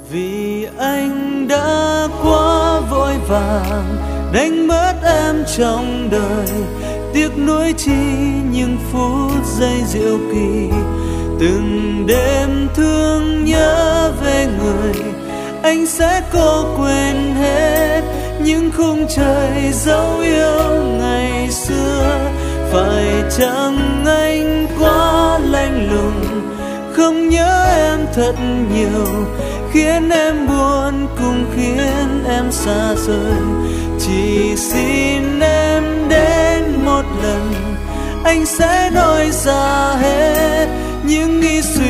Vì anh đã quá vội vàng đánh mất em trong đời, tiếc nuối chi những phút giây diệu kỳ. Từng đêm thương nhớ về người, anh sẽ cố quên hết những khung trời dấu yêu ngày xưa. Phải chăng anh quá lạnh lùng, không nhớ em thật nhiều, khiến em buồn cũng khiến em xa rời. Chỉ xin em đến một lần, anh sẽ nói ra hết những nghĩ suy